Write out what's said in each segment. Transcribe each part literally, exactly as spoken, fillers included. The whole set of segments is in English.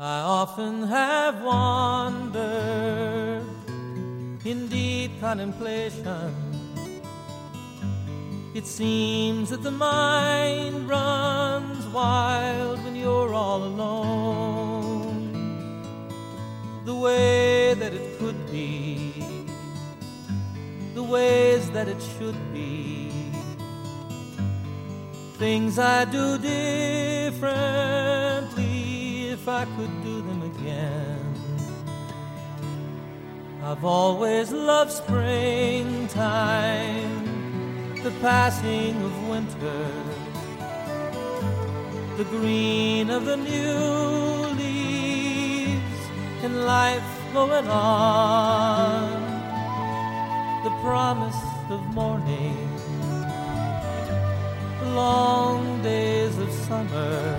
I often have wandered in deep contemplation. It seems that the mind runs wild when you're all alone. The way that it could be, the ways that it should be, things I do differently if I could do them again. I've always loved springtime, the passing of winter, the green of the new leaves, and life going on, the promise of morning, the long days of summer,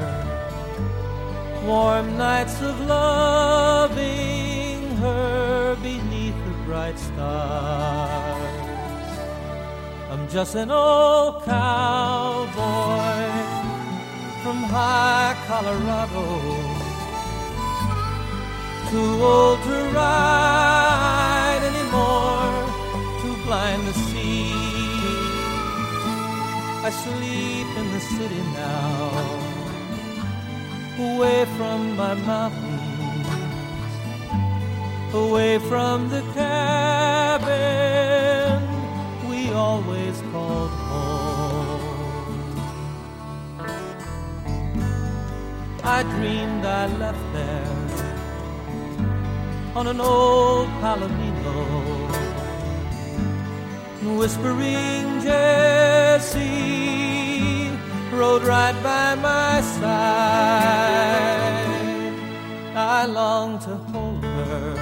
warm nights of loving her beneath the bright stars. I'm just an old cowboy from high Colorado, too old to ride anymore, too blind to see. I sleep in the city now, away from my mountains, away from the cabin we always called home. I dreamed I left there on an old Palomino, whispering Jessie rode right by my side. I long to hold her,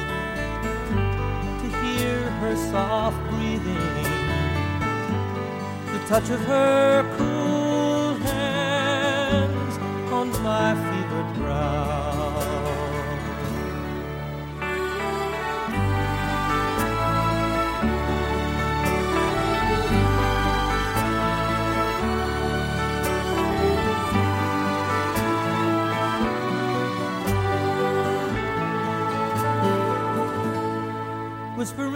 to hear her soft breathing, the touch of her cool hands on my fevered brow. Whispering